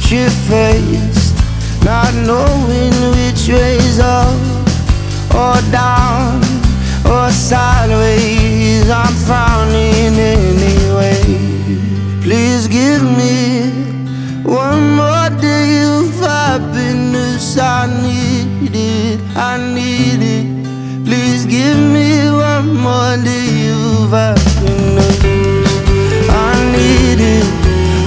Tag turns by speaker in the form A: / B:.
A: Shit-faced, not knowing which way's up or down or sideways. I'm frowning anyway. Please give me one more day of happiness. I need it, I need it. Please give me one more day of happiness.